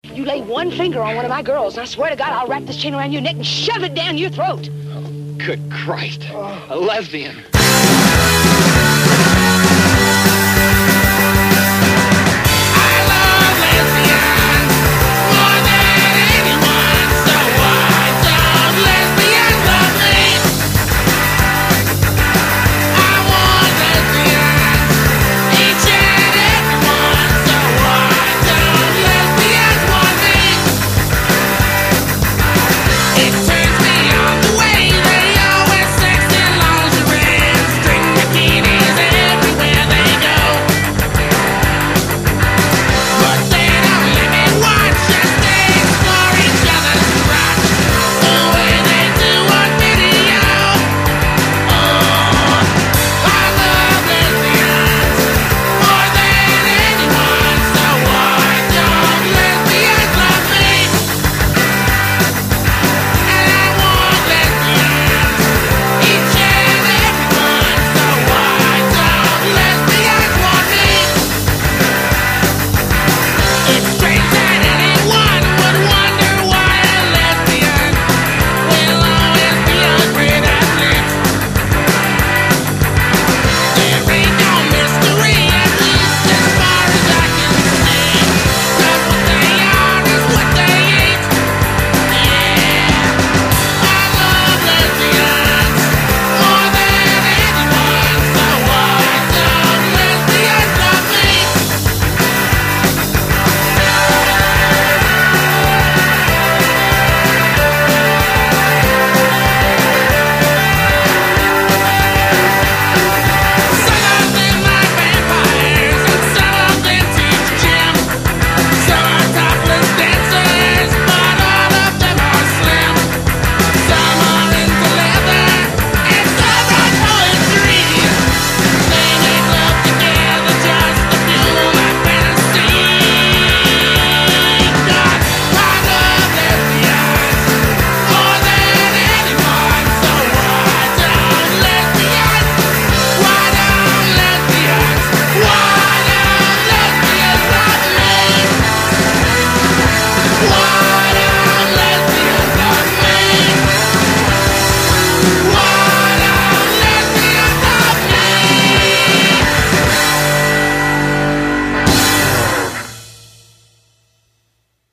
You lay one finger on one of my girls, and I swear to God, I'll wrap this chain around your neck and shove it down your throat. Oh, good Christ. A lesbian.